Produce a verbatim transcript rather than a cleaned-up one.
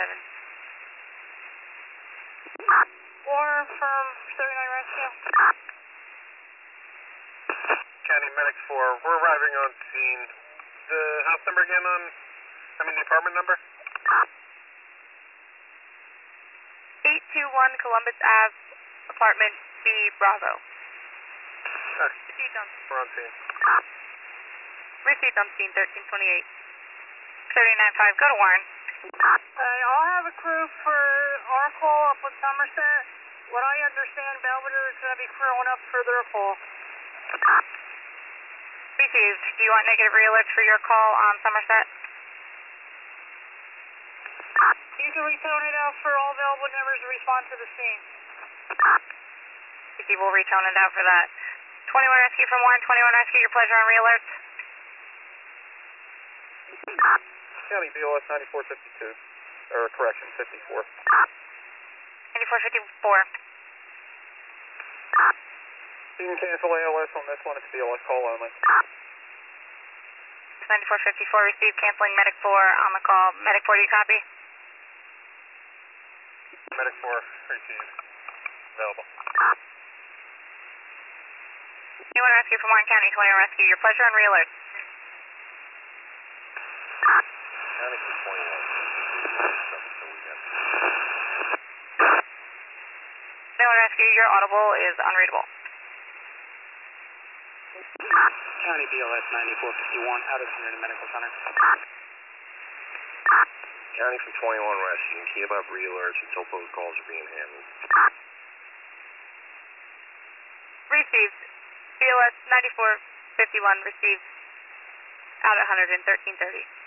seven. Warner from thirty-nine Rescue. County Medic four, we're arriving on scene. The house number again on, I mean the apartment number? eight two one Columbus Ave, apartment B, Bravo. Okay. Received on, We're on scene. received on scene, thirteen twenty-eight. thirty-nine five, go to Warren. Okay, I'll have a crew for our call up with Somerset. What I understand, Belvedere is going to be crewing up for their call. Received. Do you want negative re-alerts for your call on Somerset? You can retone it out for all available numbers to respond to the scene. Received, we'll retone it out for that. twenty-one Rescue from Warren, twenty-one Rescue, your pleasure on re-alerts. County B O S ninety-four fifty-two, or correction, fifty-four. ninety-four fifty-four. You can cancel A L S on this one, it's B L S call only. ninety-four fifty-four, received, canceling Medic four on the call. Medic four, do you copy? Medic four, received. Available. twenty-one Rescue from Warren County, twenty-one Rescue, your pleasure on re-alerts. County from twenty-one. twenty-one Rescue, your audible is unreadable. County B L S ninety-four fifty-one, out of the Henry Medical Center. County from twenty-one Rescue, and keep up re-alerts until those calls are being handled. Received. B O S ninety-four fifty-one, received out at one hundred thirteen thirty.